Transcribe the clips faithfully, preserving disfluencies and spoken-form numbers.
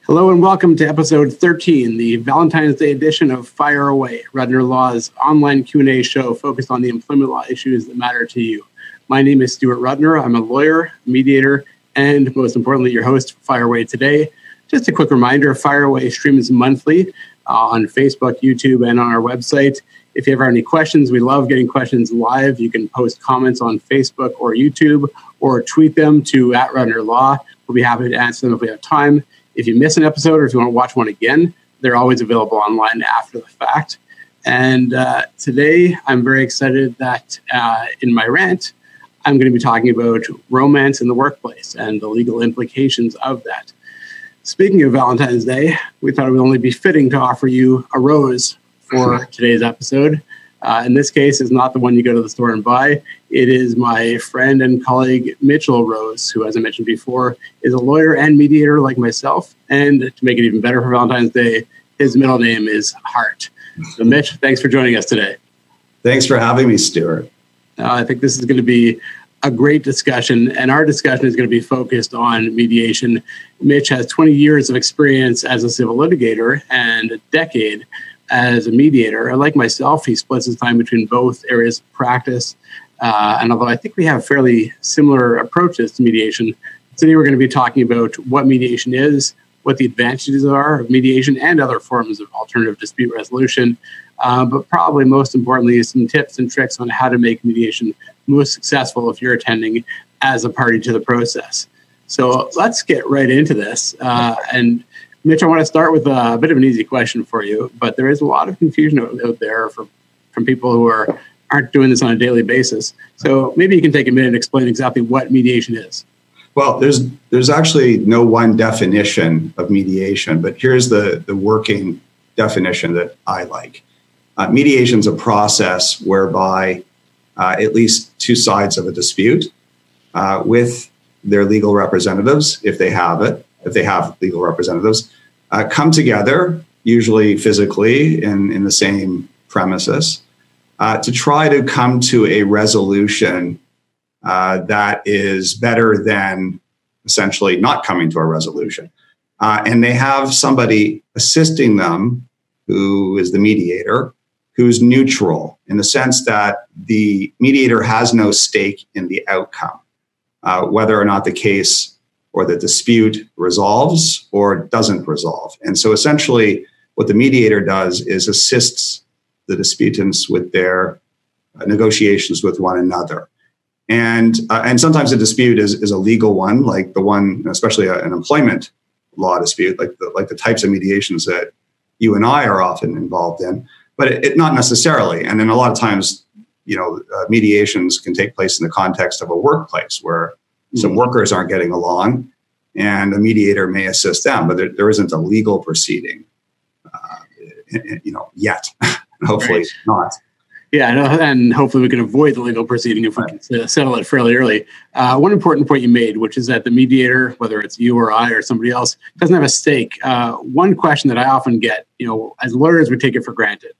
Hello and welcome to episode thirteen, the Valentine's Day edition of Fire Away, Rudner Law's online Q and A show focused on the employment law issues that matter to you. My name is Stuart Rudner. I'm a lawyer, mediator, and most importantly, your host for Fire Away today. Just a quick reminder, Fire Away streams monthly uh, on Facebook, YouTube, and on our website. If you ever have any questions, we love getting questions live. You can post comments on Facebook or YouTube or tweet them to at Rudner Law. We'll be happy to answer them if we have time. If you miss an episode or if you want to watch one again, they're always available online after the fact. And uh, today, I'm very excited that uh, in my rant, I'm going to be talking about romance in the workplace and the legal implications of that. Speaking of Valentine's Day, we thought it would only be fitting to offer you a rose for today's episode. Uh, in this case, it's not the one you go to the store and buy. It is my friend and colleague, Mitchell Rose, who, as I mentioned before, is a lawyer and mediator like myself. And to make it even better for Valentine's Day, his middle name is Hart. So, Mitch, thanks for joining us today. Thanks for having me, Stuart. Uh, I think this is going to be a great discussion, and our discussion is going to be focused on mediation. Mitch has twenty years of experience as a civil litigator and a decade as a mediator. Like myself, he splits his time between both areas of practice. Uh, and although I think we have fairly similar approaches to mediation, today we're going to be talking about what mediation is, what the advantages are of mediation and other forms of alternative dispute resolution, uh, but probably most importantly, some tips and tricks on how to make mediation most successful if you're attending as a party to the process. So let's get right into this. Uh, and Mitch, I want to start with a bit of an easy question for you, but there is a lot of confusion out, out there from, from people who are, aren't doing this on a daily basis. So maybe you can take a minute and explain exactly what mediation is. Well, there's there's actually no one definition of mediation, but here's the, the working definition that I like. Uh, mediation is a process whereby uh, at least two sides of a dispute uh, with their legal representatives, if they have it, if they have legal representatives, uh, come together, usually physically in, in the same premises, uh, to try to come to a resolution uh, that is better than essentially not coming to a resolution. Uh, and they have somebody assisting them who is the mediator, who's neutral in the sense that the mediator has no stake in the outcome, uh, whether or not the case or the dispute resolves or doesn't resolve. And so essentially what the mediator does is assists the disputants with their uh, negotiations with one another. And uh, and sometimes a dispute is, is a legal one, like the one, especially a, an employment law dispute, like the, like the types of mediations that you and I are often involved in, but it, it not necessarily. And then a lot of times, you know, uh, mediations can take place in the context of a workplace where some workers aren't getting along, and a mediator may assist them, but there, there isn't a legal proceeding, uh, you know, yet. Hopefully right. not. Yeah, and hopefully we can avoid the legal proceeding if we right. can settle it fairly early. Uh, one important point you made, which is that the mediator, whether it's you or I or somebody else, doesn't have a stake. Uh, one question that I often get, you know, as lawyers, we take it for granted.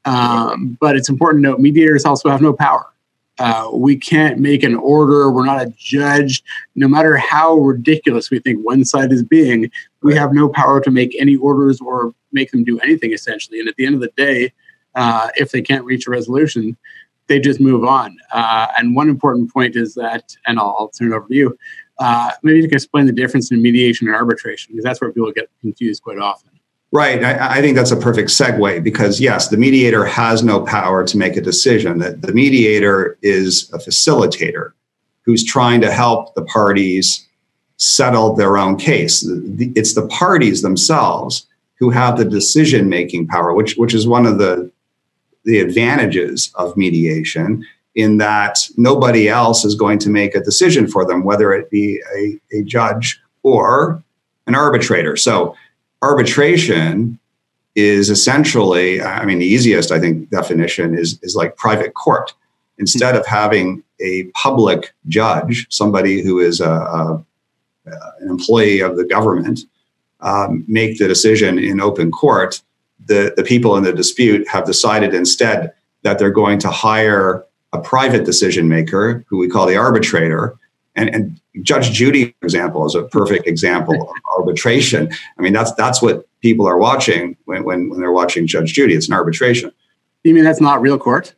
Um, but it's important to note mediators also have no power. Uh, we can't make an order. We're not a judge. No matter how ridiculous we think one side is being, we have no power to make any orders or make them do anything, essentially. And at the end of the day, uh, if they can't reach a resolution, they just move on. Uh, and one important point is that, and I'll, I'll turn it over to you, uh, maybe you can explain the difference in mediation and arbitration, because that's where people get confused quite often. Right. I, I think that's a perfect segue because, yes, the mediator has no power to make a decision. The, the mediator is a facilitator who's trying to help the parties settle their own case. The, it's the parties themselves who have the decision-making power, which, which is one of the, the advantages of mediation, in that nobody else is going to make a decision for them, whether it be a, a judge or an arbitrator. So arbitration is essentially, I mean, the easiest, I think, definition is, is like private court. Instead of having a public judge, somebody who is a, a, an employee of the government, um, make the decision in open court, the, the people in the dispute have decided instead that they're going to hire a private decision maker, who we call the arbitrator, and, and Judge Judy, for example, is a perfect example of arbitration. I mean, that's that's what people are watching when, when, when they're watching Judge Judy. It's an arbitration. You mean that's not real court?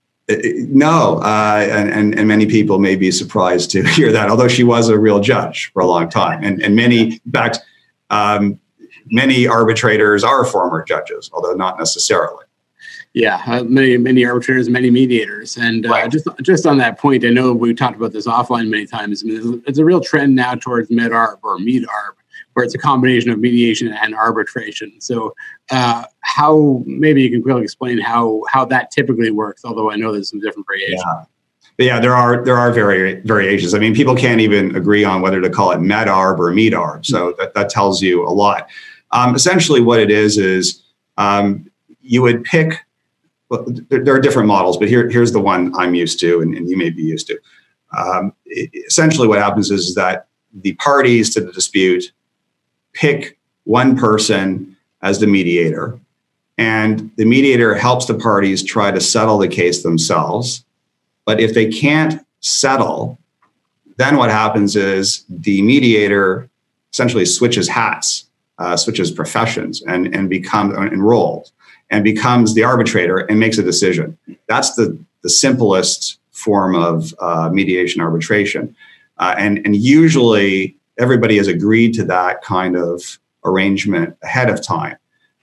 No, uh, and, and and many people may be surprised to hear that, although she was a real judge for a long time. And, and many, in fact, um, many arbitrators are former judges, although not necessarily. Yeah, uh, many many arbitrators, many mediators. And uh, right. just just on that point, I know we talked about this offline many times. I mean, it's a real trend now towards med-arb or med-arb, where it's a combination of mediation and arbitration. So uh, how, maybe you can quickly explain how how that typically works, although I know there's some different variations. Yeah. But yeah, there are there are vari- variations. I mean, people can't even agree on whether to call it med-arb or med-arb. So that, that tells you a lot. Um, essentially what it is, is um, you would pick, well, there, there are different models, but here, here's the one I'm used to and, and you may be used to. Um, it, essentially what happens is, is that the parties to the dispute pick one person as the mediator, and the mediator helps the parties try to settle the case themselves. But if they can't settle, then what happens is the mediator essentially switches hats, uh, switches professions, and, and becomes enrolled and becomes the arbitrator and makes a decision. That's the, the simplest form of uh, mediation arbitration. Uh, and, and usually everybody has agreed to that kind of arrangement ahead of time.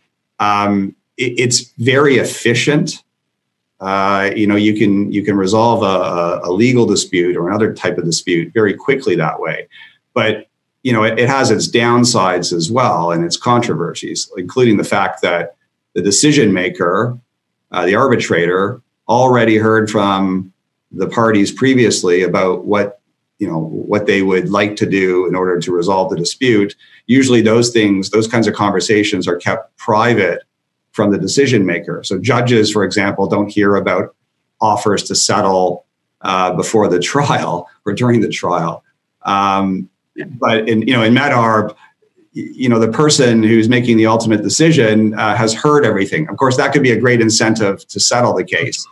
Um, it, it's very efficient. Uh, you know, you can you can resolve a, a legal dispute or another type of dispute very quickly that way. But you know, it, it has its downsides as well and its controversies, including the fact that the decision maker, uh, the arbitrator, already heard from the parties previously about what you know what they would like to do in order to resolve the dispute. Usually, those things, those kinds of conversations, are kept private from the decision maker. So judges, for example, don't hear about offers to settle uh, before the trial or during the trial. Um, but in you know in med-arb, you know the person who's making the ultimate decision uh, has heard everything. Of course, that could be a great incentive to settle the case.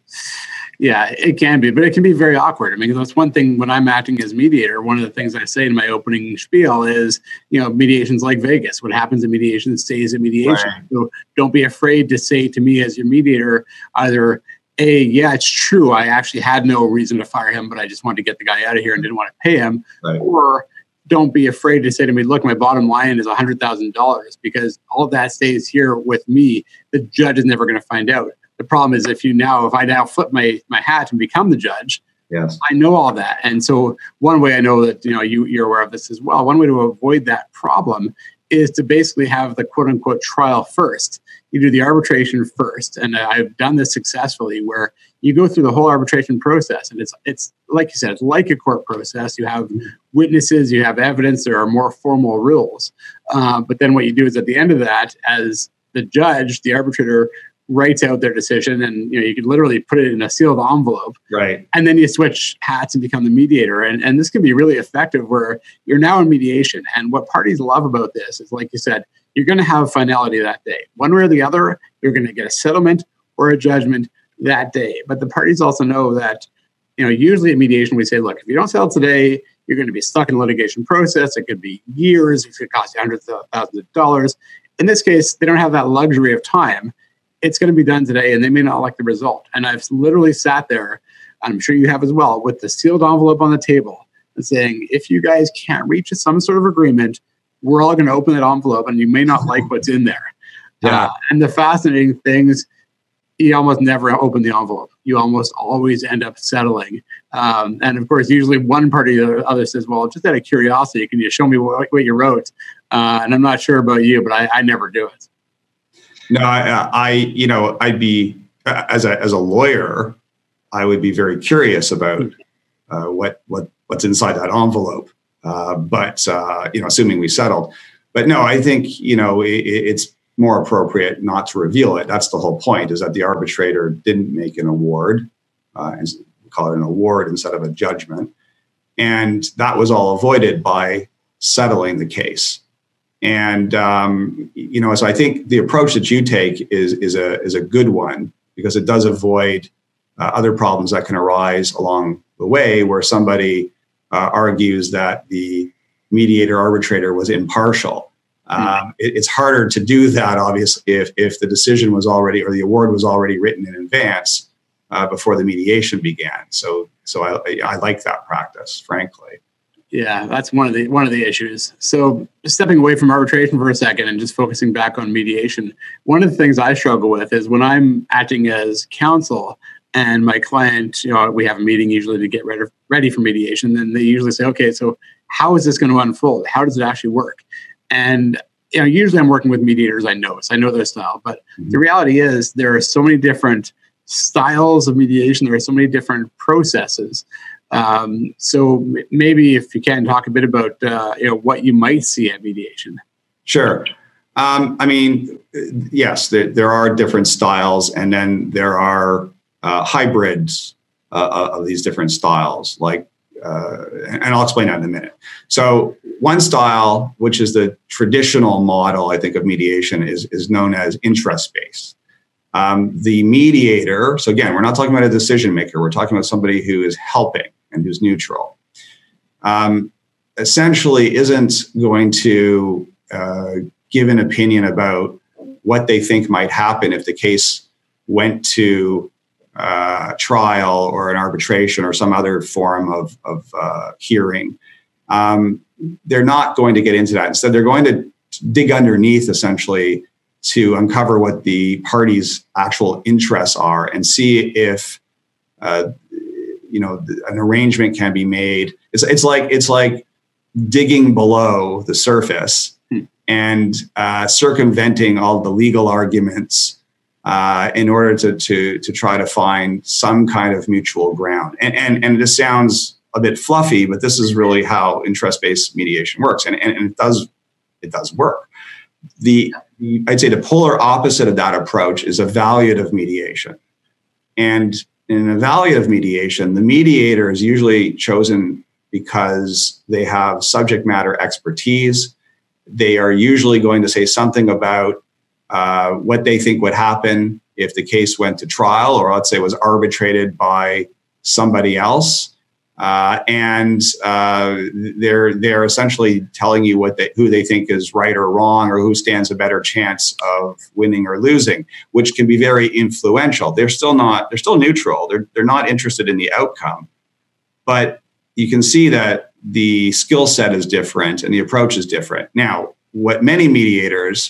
Yeah, it can be, but it can be very awkward. I mean, that's one thing when I'm acting as mediator. One of the things I say in my opening spiel is, you know, mediation's like Vegas. What happens in mediation stays in mediation. Right. So don't be afraid to say to me as your mediator, either A, yeah, it's true, I actually had no reason to fire him, but I just wanted to get the guy out of here and didn't want to pay him. Right. Or don't be afraid to say to me, look, my bottom line is one hundred thousand dollars because all of that stays here with me. The judge is never going to find out. The problem is if you now, if I now flip my, my hat and become the judge, yes, I know all that. And so one way I know that, you know, you, you're aware of this as well. One way to avoid that problem is to basically have the quote unquote trial first. You do the arbitration first. And I've done this successfully where you go through the whole arbitration process. And it's, it's like you said, it's like a court process. You have witnesses, you have evidence, there are more formal rules. Uh, but then what you do is at the end of that, as the judge, the arbitrator writes out their decision, and you know you can literally put it in a sealed envelope, right? And then you switch hats and become the mediator, and and this can be really effective where you're now in mediation. And what parties love about this is, like you said, you're going to have finality that day, one way or the other. You're going to get a settlement or a judgment that day. But the parties also know that, you know, usually in mediation we say, look, if you don't settle today, you're going to be stuck in a litigation process. It could be years. It could cost you hundreds of thousands of dollars. In this case, they don't have that luxury of time. It's going to be done today, and they may not like the result. And I've literally sat there, I'm sure you have as well, with the sealed envelope on the table and saying, if you guys can't reach some sort of agreement, we're all going to open that envelope, and you may not like what's in there. Yeah. Uh, and the fascinating thing is you almost never open the envelope. You almost always end up settling. Um, and of course, usually one party or the other says, well, just out of curiosity, can you show me what, what you wrote? Uh, and I'm not sure about you, but I, I never do it. No, I, I, you know, I'd be, as a as a lawyer, I would be very curious about uh, what what what's inside that envelope. Uh, but uh, you know, assuming we settled, but no, I think you know it, it's more appropriate not to reveal it. That's the whole point: is that the arbitrator didn't make an award, uh, and we call it an award instead of a judgment, and that was all avoided by settling the case. And um, you know, so I think the approach that you take is is a is a good one because it does avoid uh, other problems that can arise along the way, where somebody uh, argues that the mediator arbitrator was impartial. Um, it, it's harder to do that, obviously, if, if the decision was already or the award was already written in advance uh, before the mediation began. So, so I, I like that practice, frankly. Yeah, that's one of the one of the issues. So, stepping away from arbitration for a second and just focusing back on mediation, one of the things I struggle with is when I'm acting as counsel and my client, you know, we have a meeting usually to get ready ready for mediation, and they usually say, "Okay, so how is this going to unfold? How does it actually work?" And you know, usually I'm working with mediators I know, so I know their style. But mm-hmm. the reality is there are so many different styles of mediation. There are so many different processes. Um, so maybe if you can talk a bit about uh, you know what you might see at mediation. Sure. Um, I mean, yes, there, there are different styles, and then there are uh, hybrids uh, of these different styles. Like, uh, and I'll explain that in a minute. So, one style, which is the traditional model, I think, of mediation, is is known as interest-based. Um, the mediator. So again, we're not talking about a decision maker. We're talking about somebody who is helping and who's neutral. Um, essentially, isn't going to uh, give an opinion about what they think might happen if the case went to uh, trial or an arbitration or some other form of, of uh, hearing. Um, they're not going to get into that. Instead, they're going to dig underneath, essentially, to uncover what the parties' actual interests are and see if uh, you know an arrangement can be made. It's it's like it's like digging below the surface hmm. and uh, circumventing all the legal arguments uh, in order to to to try to find some kind of mutual ground. And and and this sounds a bit fluffy, but this is really how interest-based mediation works, and and, and it does it does work. The I'd say the polar opposite of that approach is evaluative mediation. And in evaluative mediation, the mediator is usually chosen because they have subject matter expertise. They are usually going to say something about uh, what they think would happen if the case went to trial, or let's say was arbitrated by somebody else. Uh, and uh, they're they're essentially telling you what they, who they think is right or wrong, or who stands a better chance of winning or losing, which can be very influential. They're still not they're still neutral. They're they're not interested in the outcome, but you can see that the skill set is different and the approach is different. Now, what many mediators,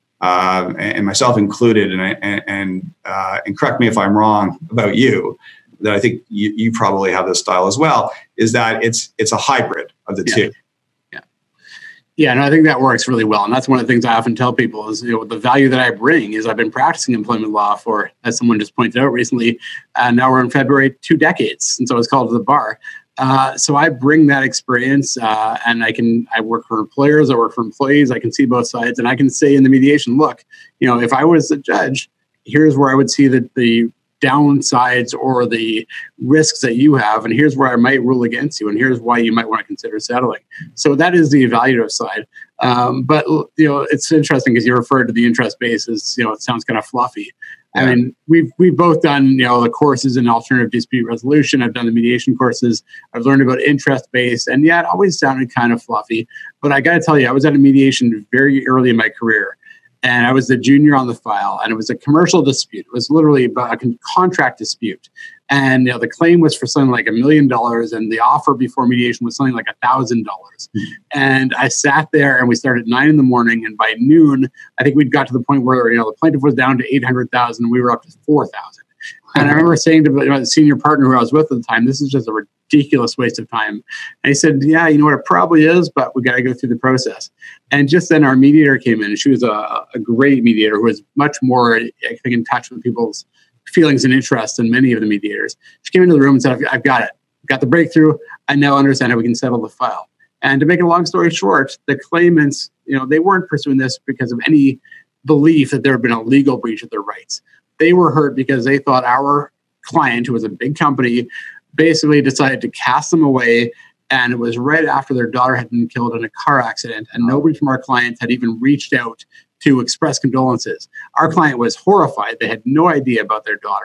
uh, and myself included, and and and, uh, and correct me if I'm wrong about you, that I think you, you probably have this style as well, is that it's it's a hybrid of the yeah. two. Yeah. Yeah, and I think that works really well. And that's one of the things I often tell people is, you know, the value that I bring is I've been practicing employment law for, as someone just pointed out recently, and now we're in February, two decades since I was called to the bar. Uh, so I bring that experience, uh, and I can I work for employers, I work for employees, I can see both sides, and I can say in the mediation, look, you know, if I was a judge, here's where I would see that the downsides or the risks that you have, and here's where I might rule against you, and here's why you might want to consider settling. So that is the evaluative side. Um, but you know, it's interesting because you referred to the interest base as, you know, it sounds kind of fluffy. Yeah. I mean, we've we've both done, you know, the courses in alternative dispute resolution. I've done the mediation courses. I've learned about interest base, and yeah, it always sounded kind of fluffy. But I got to tell you, I was at a mediation very early in my career. And I was the junior on the file, and it was a commercial dispute. It was literally a contract dispute. And you know, the claim was for something like a million dollars, and the offer before mediation was something like a thousand dollars. And I sat there, and we started at nine in the morning, and by noon, I think we'd got to the point where, you know, the plaintiff was down to eight hundred thousand, and we were up to four thousand. And I remember saying to the senior partner who I was with at the time, this is just a ridiculous waste of time. And he said, yeah, you know what, it probably is, but we got to go through the process. And just then our mediator came in, and she was a, a great mediator who was much more, I think, in touch with people's feelings and interests than many of the mediators. She came into the room and said, I've, I've got it. I've got the breakthrough. I now understand how we can settle the file. And to make a long story short, the claimants, you know, they weren't pursuing this because of any belief that there had been a legal breach of their rights. They were hurt because they thought our client, who was a big company, basically decided to cast them away. And it was right after their daughter had been killed in a car accident. And nobody from our clients had even reached out to express condolences. Our client was horrified. They had no idea about their daughter.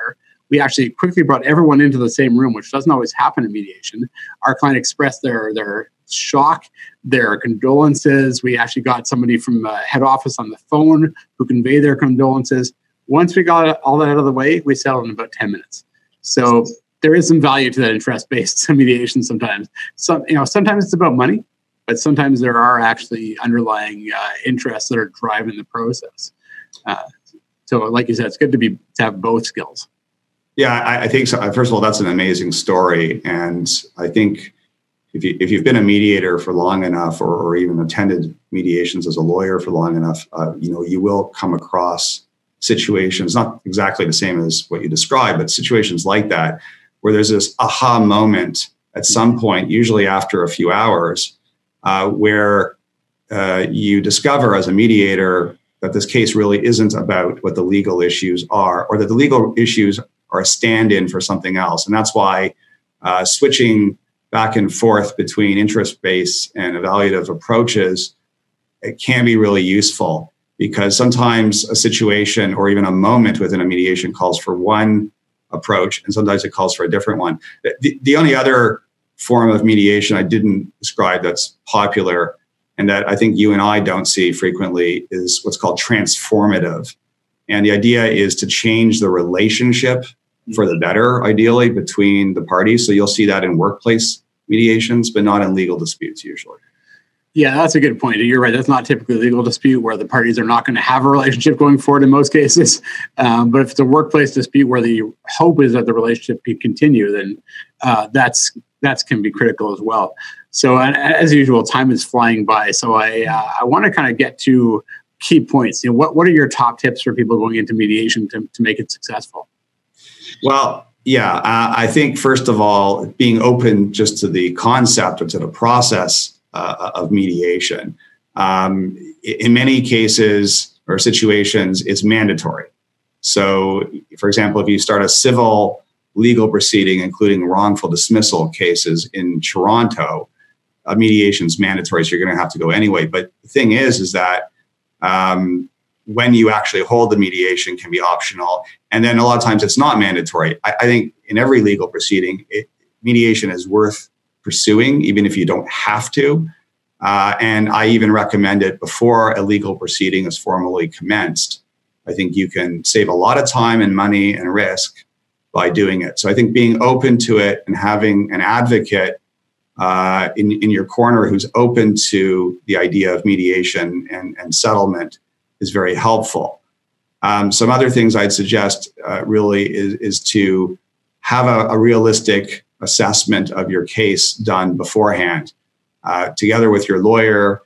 we actually quickly brought everyone into the same room, which doesn't always happen in mediation. Our client expressed their their shock, their condolences. We actually got somebody from uh, head office on the phone who conveyed their condolences. Once we got all that out of the way, we settled in about ten minutes. So there is some value to that interest-based mediation sometimes. Some, you know, sometimes it's about money, but sometimes there are actually underlying uh, interests that are driving the process. Uh, so like you said, it's good to be to have both skills. Yeah, I, I think so. First of all, that's an amazing story. And I think if, you, if you've been a mediator for long enough, or, or even attended mediations as a lawyer for long enough, uh, you know, you will come across situations, not exactly the same as what you described, but situations like that, where there's this aha moment at some point, usually after a few hours, uh, where uh, you discover as a mediator that this case really isn't about what the legal issues are, or that the legal issues are a stand-in for something else. And that's why uh, switching back and forth between interest-based and evaluative approaches, it can be really useful, because sometimes a situation or even a moment within a mediation calls for one approach, and sometimes it calls for a different one. The, the only other form of mediation I didn't describe that's popular, and that I think you and I don't see frequently, is what's called transformative. And the idea is to change the relationship for the better, ideally, between the parties. So you'll see that in workplace mediations, but not in legal disputes usually. Yeah, that's a good point. You're right. That's not typically a legal dispute where the parties are not going to have a relationship going forward in most cases. Um, but if it's a workplace dispute where the hope is that the relationship can continue, then uh, that's that's can be critical as well. So uh, as usual, time is flying by. So I uh, I want to kind of get to key points. You know, what what are your top tips for people going into mediation to, to make it successful? Well, yeah, uh, I think first of all, being open just to the concept or to the process Uh, of mediation. Um, in many cases or situations, it's mandatory. So, for example, if you start a civil legal proceeding, including wrongful dismissal cases in Toronto, a mediation is mandatory, so you're going to have to go anyway. But the thing is, is that um, when you actually hold the mediation can be optional. And then a lot of times it's not mandatory. I, I think in every legal proceeding, it, mediation is worth pursuing, even if you don't have to. Uh, and I even recommend it before a legal proceeding is formally commenced. I think you can save a lot of time and money and risk by doing it. So I think being open to it and having an advocate uh, in, in your corner who's open to the idea of mediation and, and settlement is very helpful. Um, some other things I'd suggest uh, really is, is to have a, a realistic assessment of your case done beforehand, uh, together with your lawyer.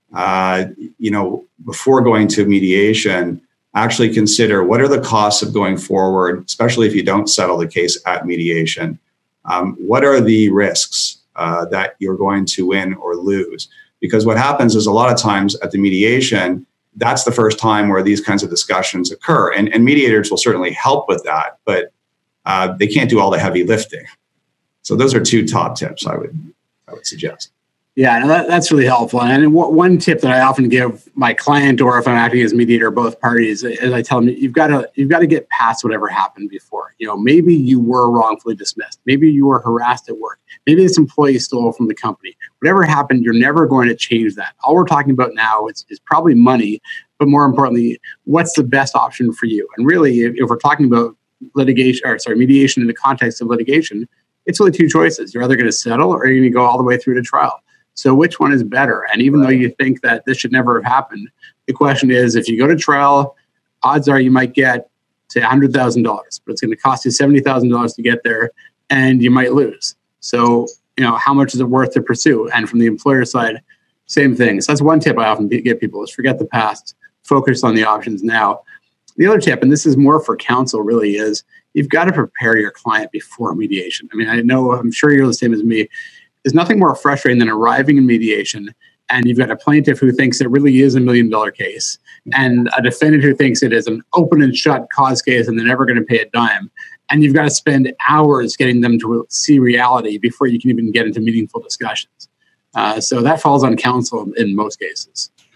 Uh, you know, before going to mediation, actually consider what are the costs of going forward, especially if you don't settle the case at mediation. Um, what are the risks uh, that you're going to win or lose? Because what happens is a lot of times at the mediation, that's the first time where these kinds of discussions occur. And, and mediators will certainly help with that, but uh, they can't do all the heavy lifting. So those are two top tips I would I would suggest. Yeah, no, that, that's really helpful. And one tip that I often give my client, or if I'm acting as mediator, both parties, is I tell them you've got to you've got to get past whatever happened before. You know, maybe you were wrongfully dismissed. Maybe you were harassed at work. Maybe this employee stole from the company. Whatever happened, you're never going to change that. All we're talking about now is, is probably money, but more importantly, what's the best option for you? And really, if, if we're talking about litigation, or sorry, mediation in the context of litigation, it's really two choices. You're either going to settle or you're going to go all the way through to trial. So which one is better? And even though you think that this should never have happened, the question is, if you go to trial, odds are you might get, say, one hundred thousand dollars, but it's going to cost you seventy thousand dollars to get there, and you might lose. So, you know, how much is it worth to pursue? And from the employer side, same thing. So that's one tip I often give people is forget the past, focus on the options now. The other tip, and this is more for counsel really, is you've got to prepare your client before mediation. I mean, I know, I'm sure you're the same as me. There's nothing more frustrating than arriving in mediation and you've got a plaintiff who thinks it really is a million dollar case and a defendant who thinks it is an open and shut cause case and they're never going to pay a dime. And you've got to spend hours getting them to see reality before you can even get into meaningful discussions. Uh, so that falls on counsel in most cases.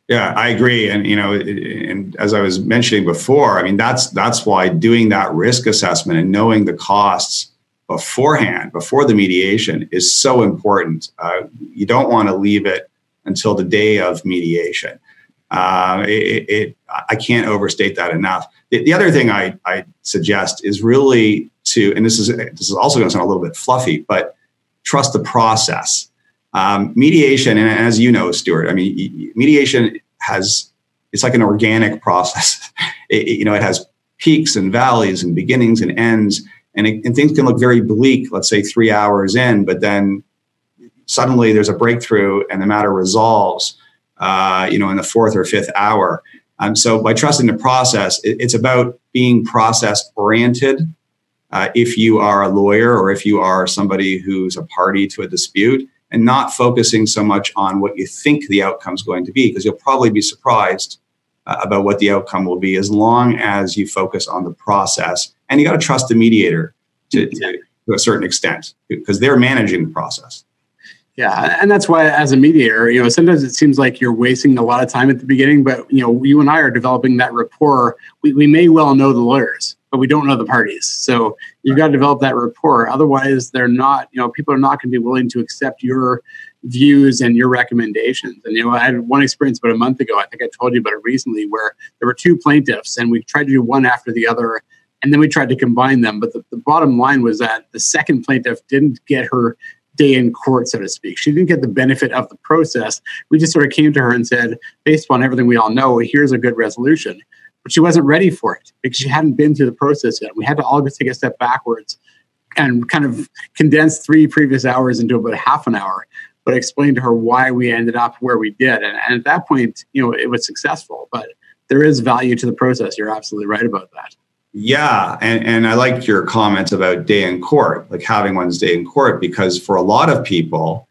Yeah, I agree. And, you know, and as I was mentioning before, I mean, that's that's why doing that risk assessment and knowing the costs beforehand, before the mediation, is so important. Uh, you don't want to leave it until the day of mediation. Uh, it, it, I can't overstate that enough. The, the other thing I, I suggest is really to, and this is this is also going to sound a little bit fluffy, but trust the process. Um, mediation, and as you know, Stuart, I mean, mediation has, it's like an organic process. It, it, you know, it has peaks and valleys and beginnings and ends, and, it, and things can look very bleak, let's say three hours in, but then suddenly there's a breakthrough and the matter resolves, uh, you know, in the fourth or fifth hour. Um, so by trusting the process, it, it's about being process oriented. Uh, if you are a lawyer or if you are somebody who's a party to a dispute, and not focusing so much on what you think the outcome is going to be, because you'll probably be surprised uh, about what the outcome will be, as long as you focus on the process. And you got to trust the mediator to, to, to a certain extent, because they're managing the process. Yeah, and that's why, as a mediator, you know, sometimes it seems like you're wasting a lot of time at the beginning, but, you know, you and I are developing that rapport. We, we may well know the lawyers, but we don't know the parties. So you've got to develop that rapport. Otherwise, they're not, you know, people are not going to be willing to accept your views and your recommendations. And, you know, I had one experience about a month ago, I think I told you about it recently, where there were two plaintiffs and we tried to do one after the other, and then we tried to combine them. But the, the bottom line was that the second plaintiff didn't get her day in court, so to speak. She didn't get the benefit of the process. We just sort of came to her and said, based on everything we all know, here's a good resolution. But she wasn't ready for it because she hadn't been through the process yet. We had to all take a step backwards and kind of condense three previous hours into about half an hour, but explain to her why we ended up where we did. And, and at that point, you know, it was successful, but there is value to the process. You're absolutely right about that. Yeah, and, and I like your comments about day in court, like having one's day in court, because for a lot of people,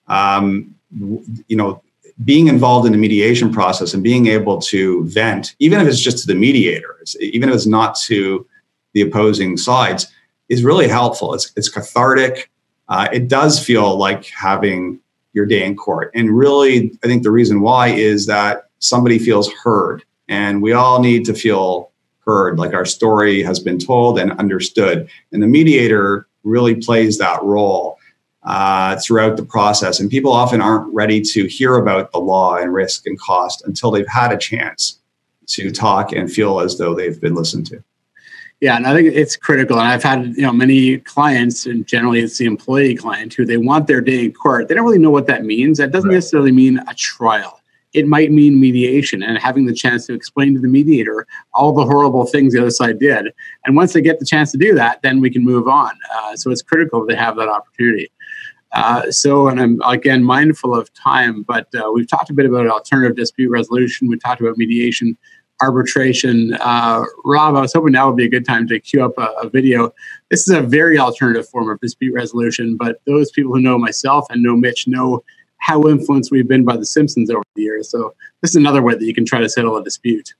um, you know, being involved in the mediation process and being able to vent, even if it's just to the mediator, it's, even if it's not to the opposing sides, is really helpful. It's, it's cathartic. Uh, it does feel like having your day in court. And really, I think the reason why is that somebody feels heard, and we all need to feel heard, like our story has been told and understood. And the mediator really plays that role uh, throughout the process. And people often aren't ready to hear about the law and risk and cost until they've had a chance to talk and feel as though they've been listened to. Yeah, and I think it's critical. And I've had, you know, many clients, and generally it's the employee client, who they want their day in court. They don't really know what that means. That doesn't right. necessarily mean a trial. It might mean mediation and having the chance to explain to the mediator all the horrible things the other side did. And once they get the chance to do that, then we can move on. Uh, so it's critical to have that opportunity. Uh, so, and I'm, again, mindful of time, but uh, we've talked a bit about alternative dispute resolution. We talked about mediation, arbitration. Uh, Rob, I was hoping now would be a good time to queue up a, a video. This is a very alternative form of dispute resolution, but those people who know myself and know Mitch know how influenced we've been by The Simpsons over the years. So this is another way that you can try to settle a dispute.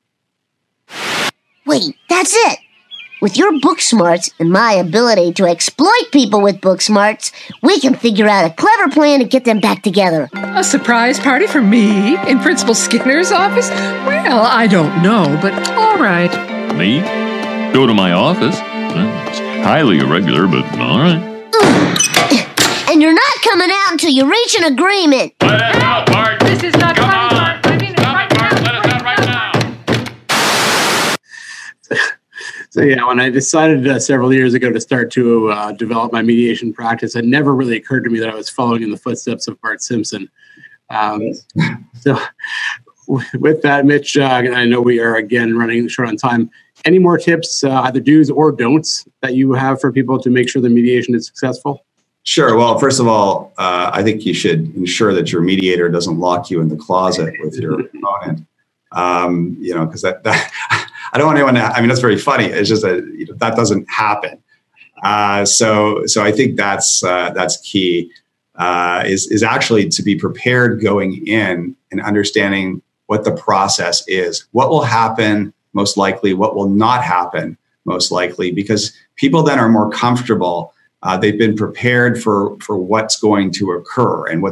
Wait, that's it. With your book smarts and my ability to exploit people with book smarts, we can figure out a clever plan to get them back together. A surprise party for me in Principal Skinner's office? Well, I don't know, but all right. Me? Go to my office? Well, it's highly irregular, but all right. And you're not coming out until you reach an agreement. Let us out, Bart. This is not Come funny, on. Bart. I mean, Stop right it, Bart. now. Let us out right now. So yeah, when I decided uh, several years ago to start to uh, develop my mediation practice, it never really occurred to me that I was following in the footsteps of Bart Simpson. Um, so with that, Mitch, uh, I know we are again running short on time. Any more tips, uh, either do's or don'ts, that you have for people to make sure the mediation is successful? Sure. Well, first of all, uh, I think you should ensure that your mediator doesn't lock you in the closet with your opponent. Um, you know, because that, that I don't want anyone to, I mean, that's very funny. It's just that, you know, that doesn't happen. Uh, so, so I think that's, uh, that's key, uh, is, is actually to be prepared going in and understanding what the process is, what will happen most likely, what will not happen most likely, because people then are more comfortable. Uh, they've been prepared for, for what's going to occur and what's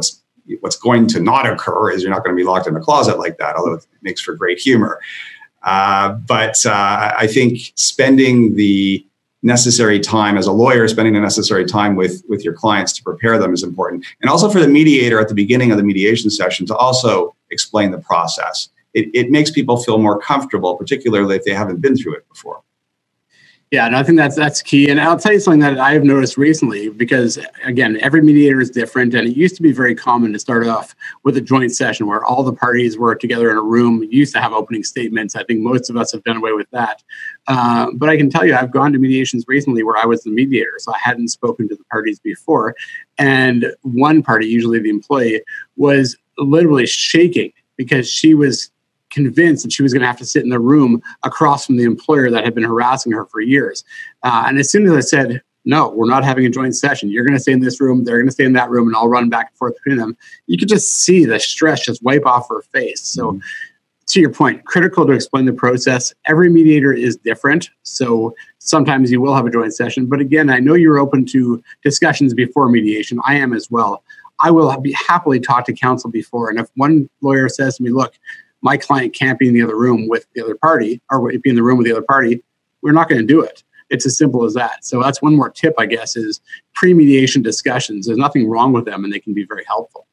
what's going to not occur is you're not going to be locked in a closet like that, although it makes for great humor. Uh, but uh, I think spending the necessary time as a lawyer, spending the necessary time with, with your clients to prepare them is important. And also for the mediator at the beginning of the mediation session to also explain the process. It, it makes people feel more comfortable, particularly if they haven't been through it before. Yeah, and I think that's that's key. And I'll tell you something that I've noticed recently, because again, every mediator is different, and it used to be very common to start off with a joint session where all the parties were together in a room. You used to have opening statements. I think most of us have done away with that. Uh, but I can tell you, I've gone to mediations recently where I was the mediator, so I hadn't spoken to the parties before. And one party, usually the employee, was literally shaking because she was convinced that she was going to have to sit in the room across from the employer that had been harassing her for years. Uh, and as soon as I said, no, we're not having a joint session. You're going to stay in this room. They're going to stay in that room, and I'll run back and forth between them. You could just see the stress just wipe off her face. So mm-hmm. to your point, critical to explain the process. Every mediator is different. So sometimes you will have a joint session. But again, I know you're open to discussions before mediation. I am as well. I will be happily talk to counsel before. And if one lawyer says to me, look, my client can't be in the other room with the other party, or be in the room with the other party, we're not going to do it. It's as simple as that. So that's one more tip, I guess, is pre-mediation discussions. There's nothing wrong with them, and they can be very helpful.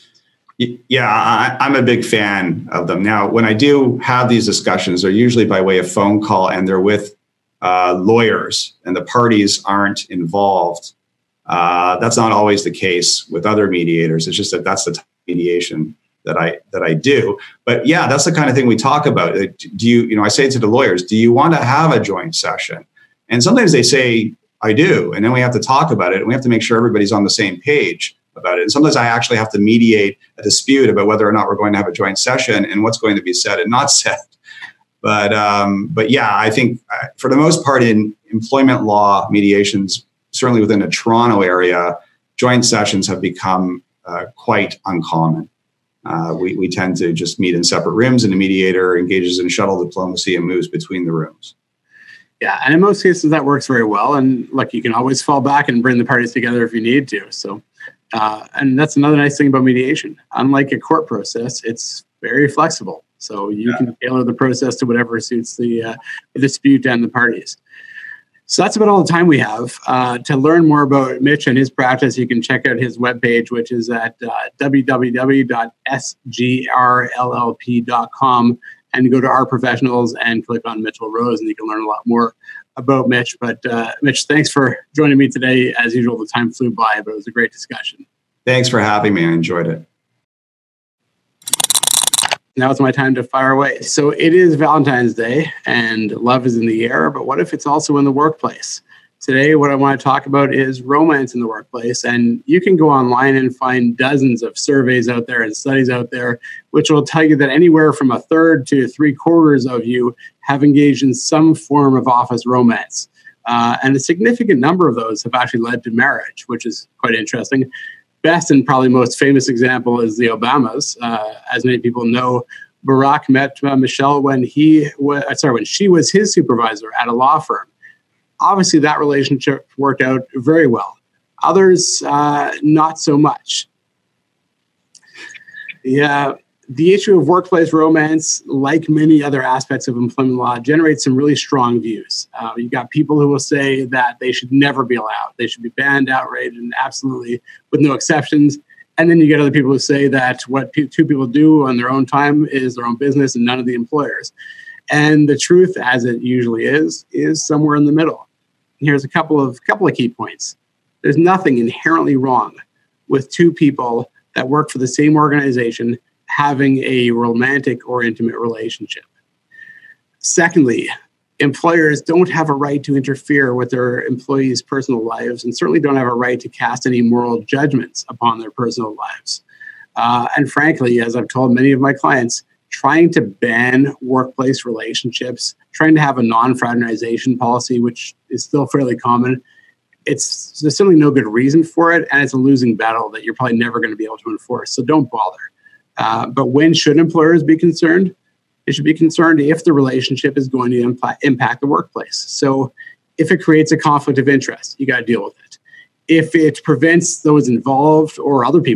Yeah, I, I'm a big fan of them. Now, when I do have these discussions, they're usually by way of phone call, and they're with uh, lawyers, and the parties aren't involved. Uh, that's not always the case with other mediators. It's just that that's the type of mediation that I that I do. But yeah, that's the kind of thing we talk about. Do you, you know, I say to the lawyers, do you want to have a joint session? And sometimes they say, I do. And then we have to talk about it, and we have to make sure everybody's on the same page about it. And sometimes I actually have to mediate a dispute about whether or not we're going to have a joint session and what's going to be said and not said. But um, but yeah, I think uh, for the most part in employment law mediations, certainly within the Toronto area, joint sessions have become uh, quite uncommon. Uh, we, we tend to just meet in separate rooms, and the mediator engages in shuttle diplomacy and moves between the rooms. Yeah, and in most cases that works very well. And look, you can always fall back and bring the parties together if you need to. So, uh, and that's another nice thing about mediation. Unlike a court process, it's very flexible. So you yeah. can tailor the process to whatever suits the, uh, the dispute and the parties. So that's about all the time we have. Uh, to learn more about Mitch and his practice, you can check out his webpage, which is at uh, w w w dot s g r l l p dot com, and go to Our Professionals and click on Mitchell Rose, and you can learn a lot more about Mitch. But uh, Mitch, thanks for joining me today. As usual, the time flew by, but it was a great discussion. Thanks for having me. I enjoyed it. Now it's my time to fire away. So it is Valentine's Day and love is in the air, but what if it's also in the workplace? Today, what I want to talk about is romance in the workplace. And you can go online and find dozens of surveys out there and studies out there, which will tell you that anywhere from a third to three quarters of you have engaged in some form of office romance. Uh, and a significant number of those have actually led to marriage, which is quite interesting. Best and probably most famous example is the Obamas. Uh, as many people know, Barack met uh, Michelle when he was, sorry, when she was his supervisor at a law firm. Obviously, that relationship worked out very well. Others, uh, not so much. Yeah, the issue of workplace romance, like many other aspects of employment law, generates some really strong views. Uh, you've got people who will say that they should never be allowed. They should be banned outright and absolutely with no exceptions. And then you get other people who say that what p- two people do on their own time is their own business and none of the employers. And the truth, as it usually is, is somewhere in the middle. Here's a couple of couple of key points. There's nothing inherently wrong with two people that work for the same organization having a romantic or intimate relationship. Secondly, employers don't have a right to interfere with their employees' personal lives and certainly don't have a right to cast any moral judgments upon their personal lives. Uh, and frankly, as I've told many of my clients, trying to ban workplace relationships, trying to have a non-fraternization policy, which is still fairly common, it's there's simply no good reason for it, and it's a losing battle that you're probably never going to be able to enforce. So don't bother. Uh, but when should employers be concerned? They should be concerned if the relationship is going to impl- impact the workplace. So if it creates a conflict of interest, you got to deal with it. If it prevents those involved or other people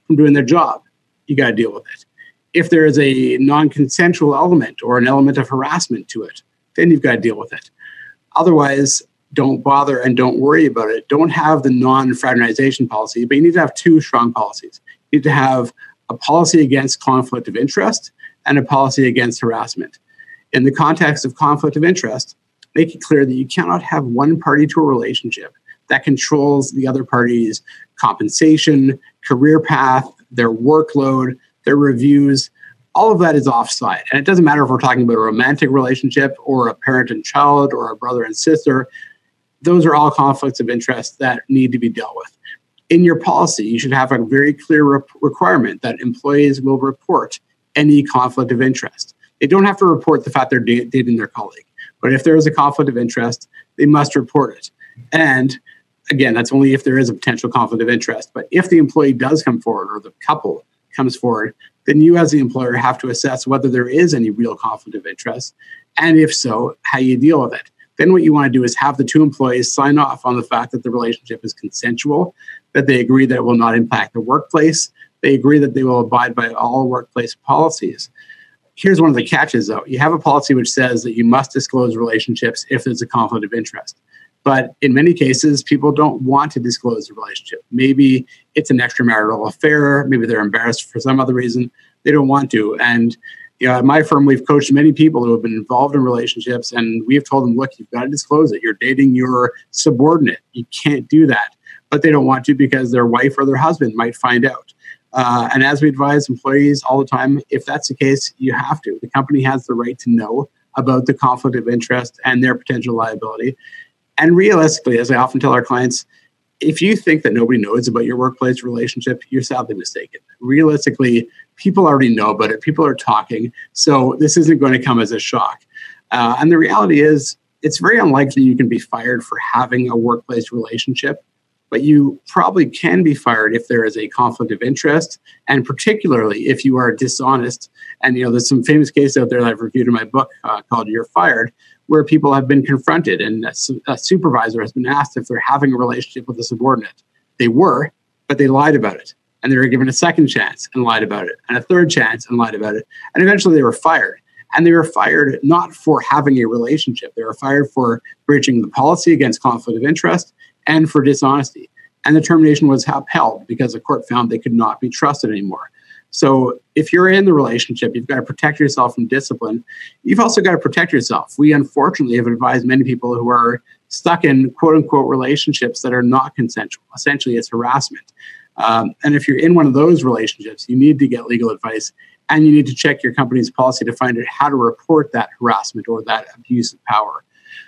from doing their job, you got to deal with it. If there is a non-consensual element or an element of harassment to it, then you've got to deal with it. Otherwise, don't bother and don't worry about it. Don't have the non-fraternization policy, but you need to have two strong policies. You need to have a policy against conflict of interest and a policy against harassment. In the context of conflict of interest, make it clear that you cannot have one party to a relationship that controls the other party's compensation, career path, their workload, their reviews. All of that is offside. And it doesn't matter if we're talking about a romantic relationship or a parent and child or a brother and sister. Those are all conflicts of interest that need to be dealt with. In your policy, you should have a very clear re- requirement that employees will report any conflict of interest. They don't have to report the fact they're da- dating their colleague. But if there is a conflict of interest, they must report it. And again, that's only if there is a potential conflict of interest. But if the employee does come forward or the couple comes forward, then you as the employer have to assess whether there is any real conflict of interest. And if so, how you deal with it. Then what you want to do is have the two employees sign off on the fact that the relationship is consensual, that they agree that it will not impact the workplace. They agree that they will abide by all workplace policies. Here's one of the catches, though. You have a policy which says that you must disclose relationships if there's a conflict of interest. But in many cases, people don't want to disclose the relationship. Maybe it's an extramarital affair. Maybe they're embarrassed for some other reason. They don't want to. And you know, at my firm, we've coached many people who have been involved in relationships, and we've told them, look, you've got to disclose it. You're dating your subordinate. You can't do that. But they don't want to because their wife or their husband might find out. Uh, and as we advise employees all the time, if that's the case, you have to. The company has the right to know about the conflict of interest and their potential liability. And realistically, as I often tell our clients, if you think that nobody knows about your workplace relationship, you're sadly mistaken. Realistically, people already know about it. People are talking. So this isn't going to come as a shock. Uh, and the reality is, it's very unlikely you can be fired for having a workplace relationship, but you probably can be fired if there is a conflict of interest, and particularly if you are dishonest. And you know, there's some famous case out there that I've reviewed in my book uh, called You're Fired, where people have been confronted and a, su- a supervisor has been asked if they're having a relationship with a subordinate. They were, but they lied about it. And they were given a second chance and lied about it, and a third chance and lied about it. And eventually they were fired. And they were fired not for having a relationship. They were fired for breaching the policy against conflict of interest and for dishonesty. And the termination was upheld because the court found they could not be trusted anymore. So if you're in the relationship, you've got to protect yourself from discipline. You've also got to protect yourself. We unfortunately have advised many people who are stuck in quote unquote relationships that are not consensual. Essentially, it's harassment. Um, and if you're in one of those relationships, you need to get legal advice, and you need to check your company's policy to find out how to report that harassment or that abuse of power.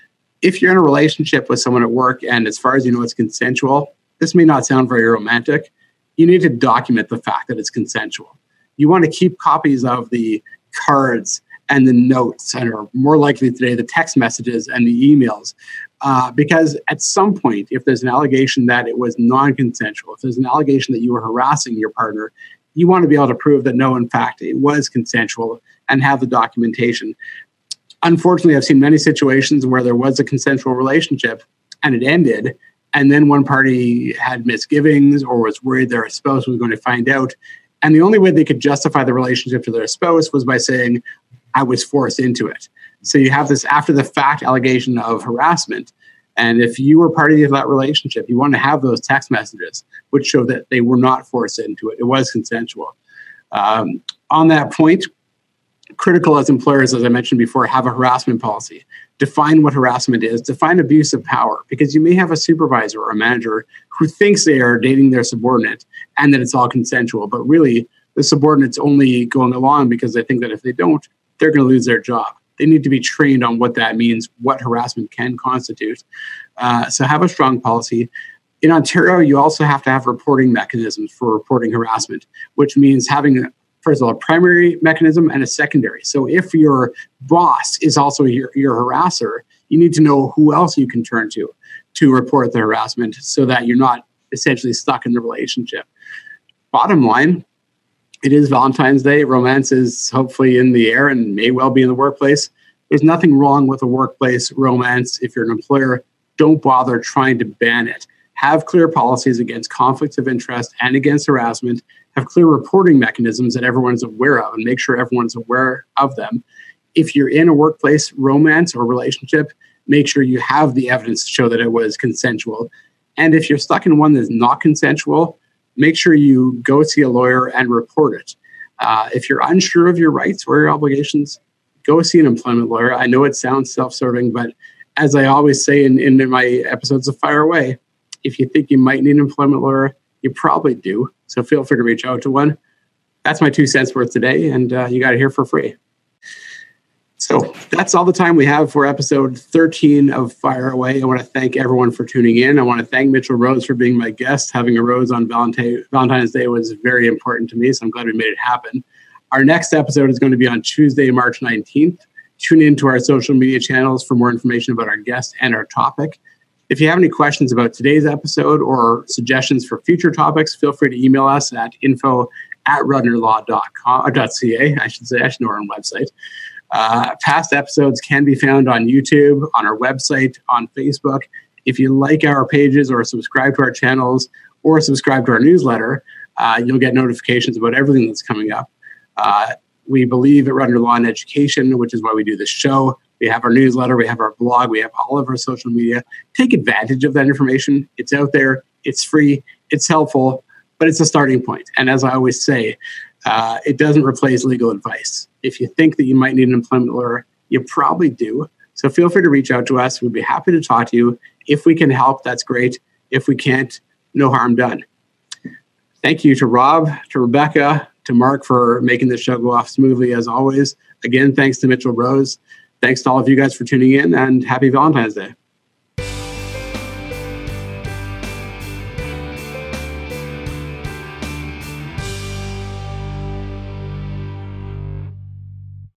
If you're in a relationship with someone at work and as far as you know it's consensual, this may not sound very romantic. You need to document the fact that it's consensual. You want to keep copies of the cards and the notes, and or more likely today, the text messages and the emails. Uh, because at some point, if there's an allegation that it was non-consensual, if there's an allegation that you were harassing your partner, you want to be able to prove that no, in fact, it was consensual and have the documentation. Unfortunately, I've seen many situations where there was a consensual relationship and it ended, and then one party had misgivings or was worried their spouse was going to find out. And the only way they could justify the relationship to their spouse was by saying, I was forced into it. So you have this after the fact allegation of harassment. And if you were party of that relationship, you want to have those text messages which show that they were not forced into it. It was consensual. Um, on that point, critical as employers, as I mentioned before, have a harassment policy. Define what harassment is. Define abuse of power, because you may have a supervisor or a manager who thinks they are dating their subordinate and that it's all consensual, but really the subordinate's only going along because they think that if they don't, they're going to lose their job. They need to be trained on what that means, what harassment can constitute. Uh, so have a strong policy. In Ontario, you also have to have reporting mechanisms for reporting harassment, which means having, first of all, a primary mechanism and a secondary. So if your boss is also your, your harasser, you need to know who else you can turn to to report the harassment so that you're not essentially stuck in the relationship. Bottom line, it is Valentine's Day. Romance is hopefully in the air and may well be in the workplace. There's nothing wrong with a workplace romance. If you're an employer, don't bother trying to ban it. Have clear policies against conflicts of interest and against harassment, Have clear reporting mechanisms that everyone's aware of and make sure everyone's aware of them. If you're in a workplace romance or relationship, make sure you have the evidence to show that it was consensual. And if you're stuck in one that's not consensual, make sure you go see a lawyer and report it. Uh, if you're unsure of your rights or your obligations, go see an employment lawyer. I know it sounds self-serving, but as I always say in, in my episodes of Fire Away, if you think you might need an employment lawyer, you probably do. So feel free to reach out to one. That's my two cents worth today, and uh, you got it here for free. So that's all the time we have for episode thirteen of Fire Away. I want to thank everyone for tuning in. I want to thank Mitchell Rose for being my guest. Having a rose on Valentine, Valentine's Day was very important to me, so I'm glad we made it happen. Our next episode is going to be on Tuesday, March nineteenth. Tune in to our social media channels for more information about our guest and our topic. If you have any questions about today's episode or suggestions for future topics, feel free to email us at info at rudnerlaw dot com, or .ca, I should say. I should know our own website. Uh, past episodes can be found on YouTube, on our website, on Facebook. If you like our pages or subscribe to our channels or subscribe to our newsletter, uh, you'll get notifications about everything that's coming up. Uh, we believe at Rudner Law and Education, which is why we do this show. We have our newsletter, we have our blog, we have all of our social media. Take advantage of that information. It's out there, it's free, it's helpful, but it's a starting point. And as I always say, uh, it doesn't replace legal advice. If you think that you might need an employment lawyer, you probably do. So feel free to reach out to us. We'd be happy to talk to you. If we can help, that's great. If we can't, no harm done. Thank you to Rob, to Rebecca, to Mark for making this show go off smoothly as always. Again, thanks to Mitchell Rose. Thanks to all of you guys for tuning in, and happy Valentine's Day.